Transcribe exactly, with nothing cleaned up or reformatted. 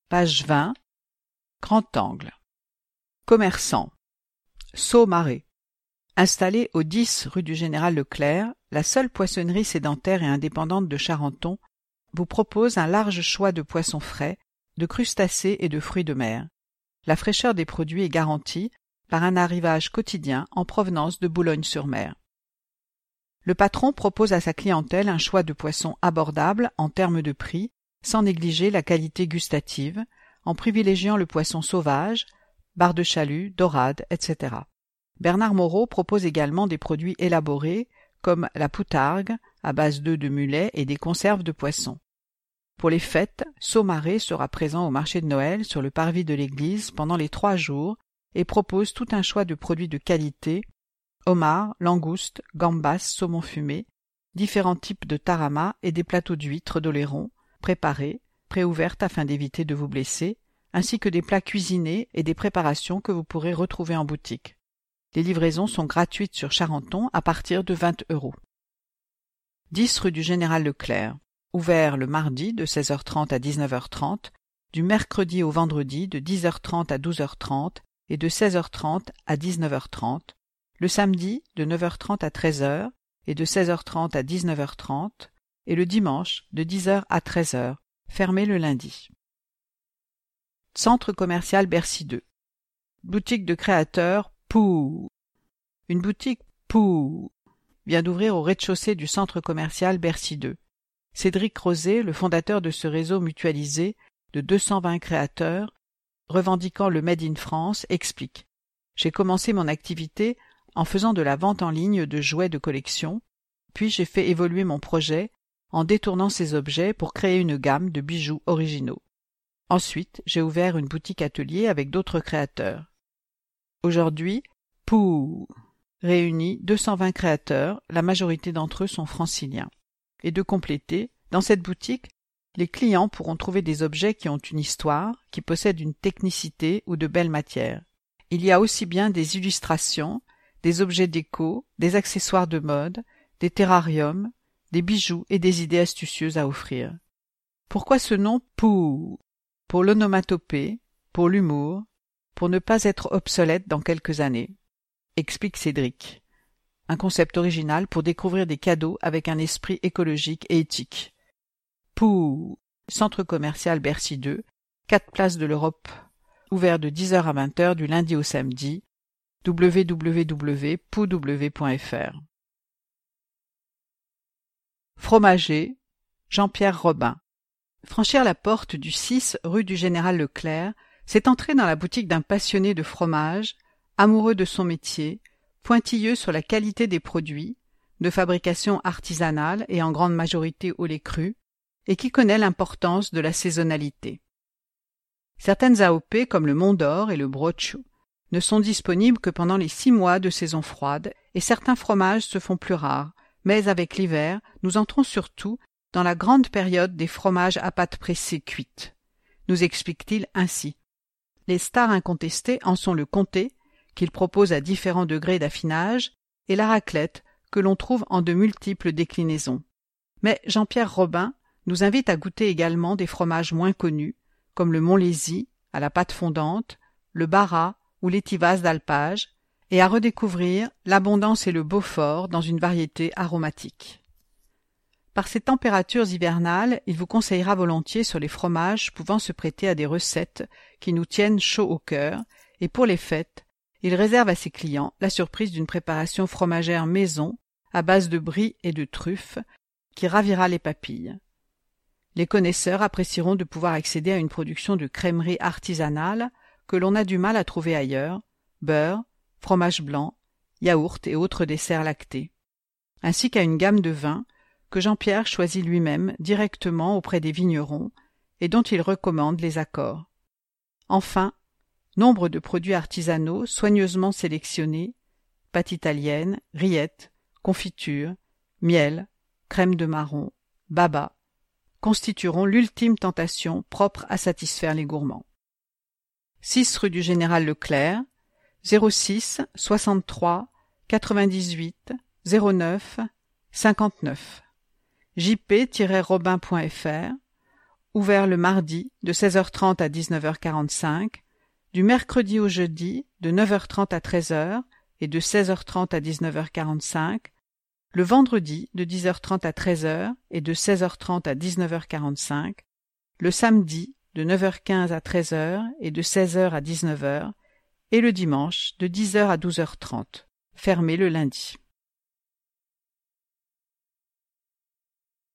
Page vingt. Grand angle. Commerçant. Saut-Marais. Installée au dix rue du Général Leclerc, la seule poissonnerie sédentaire et indépendante de Charenton vous propose un large choix de poissons frais, de crustacés et de fruits de mer. La fraîcheur des produits est garantie par un arrivage quotidien en provenance de Boulogne-sur-Mer. Le patron propose à sa clientèle un choix de poissons abordables en termes de prix, sans négliger la qualité gustative, en privilégiant le poisson sauvage, barre de chalut, dorade, et cetera. Bernard Moreau propose également des produits élaborés comme la poutargue, à base d'œufs de mulet et des conserves de poissons. Pour les fêtes, Saut-Marais sera présent au marché de Noël sur le parvis de l'église pendant les trois jours et propose tout un choix de produits de qualité, homards, langoustes, gambas, saumon fumé, différents types de tarama et des plateaux d'huîtres d'oléron, préparés, préouvertes afin d'éviter de vous blesser, ainsi que des plats cuisinés et des préparations que vous pourrez retrouver en boutique. Les livraisons sont gratuites sur Charenton à partir de vingt euros. dix rue du Général Leclerc. Ouvert le mardi de seize heures trente à dix-neuf heures trente, du mercredi au vendredi de dix heures trente à douze heures trente et de seize heures trente à dix-neuf heures trente, le samedi de neuf heures trente à treize heures et de seize heures trente à dix-neuf heures trente et le dimanche de dix heures à treize heures, fermé le lundi. Centre commercial Bercy deux. Boutique de créateurs Pou. Une boutique Pou vient d'ouvrir au rez-de-chaussée du centre commercial Bercy deux. Cédric Rosé, le fondateur de ce réseau mutualisé de deux cent vingt créateurs, revendiquant le Made in France, explique « J'ai commencé mon activité en faisant de la vente en ligne de jouets de collection, puis j'ai fait évoluer mon projet en détournant ces objets pour créer une gamme de bijoux originaux. Ensuite, j'ai ouvert une boutique atelier avec d'autres créateurs. Aujourd'hui, Pou réunit deux cent vingt créateurs, la majorité d'entre eux sont franciliens. Et de compléter, dans cette boutique, les clients pourront trouver des objets qui ont une histoire, qui possèdent une technicité ou de belles matières. Il y a aussi bien des illustrations, des objets déco, des accessoires de mode, des terrariums, des bijoux et des idées astucieuses à offrir. Pourquoi ce nom Pou? Pour l'onomatopée, pour l'humour, pour ne pas être obsolète dans quelques années, explique Cédric. Un concept original pour découvrir des cadeaux avec un esprit écologique et éthique. Pou, centre commercial Bercy deux, quatre places de l'Europe, ouvert de dix heures à vingt heures du lundi au samedi, w w w point pou w point f r. Fromager, Jean-Pierre Robin. Franchir la porte du six rue du Général Leclerc, c'est entrer dans la boutique d'un passionné de fromage, amoureux de son métier, pointilleux sur la qualité des produits, de fabrication artisanale et en grande majorité au lait cru, et qui connaît l'importance de la saisonnalité. Certaines A O P comme le Mont d'Or et le Brochu ne sont disponibles que pendant les six mois de saison froide et certains fromages se font plus rares, mais avec l'hiver, nous entrons surtout dans la grande période des fromages à pâte pressée cuite. Nous explique-t-il ainsi. Les stars incontestées en sont le comté, qu'il propose à différents degrés d'affinage, et la raclette, que l'on trouve en de multiples déclinaisons. Mais Jean-Pierre Robin nous invite à goûter également des fromages moins connus, comme le Montlhéry, à la pâte fondante, le Bara ou l'étivase d'alpage, et à redécouvrir l'abondance et le Beaufort dans une variété aromatique. Par ces températures hivernales, il vous conseillera volontiers sur les fromages pouvant se prêter à des recettes qui nous tiennent chaud au cœur, et pour les fêtes, il réserve à ses clients la surprise d'une préparation fromagère maison à base de brie et de truffes qui ravira les papilles. Les connaisseurs apprécieront de pouvoir accéder à une production de crèmerie artisanale que l'on a du mal à trouver ailleurs, beurre, fromage blanc, yaourt et autres desserts lactés, ainsi qu'à une gamme de vins que Jean-Pierre choisit lui-même directement auprès des vignerons et dont il recommande les accords. Enfin, nombre de produits artisanaux soigneusement sélectionnés, pâte italienne, rillettes, confitures, miel, crème de marron, baba, constitueront l'ultime tentation propre à satisfaire les gourmands. six rue du Général Leclerc, zéro six soixante-trois quatre-vingt-dix-huit zéro neuf cinquante-neuf, j p tiret robin point f r ouvert le mardi de seize heures trente à dix-neuf heures quarante-cinq, du mercredi au jeudi de neuf heures trente à treize heures et de seize heures trente à dix-neuf heures quarante-cinq, le vendredi de dix heures trente à treize heures et de seize heures trente à dix-neuf heures quarante-cinq, le samedi de neuf heures quinze à treize heures et de seize heures à dix-neuf heures, et le dimanche de dix heures à douze heures trente, fermé le lundi.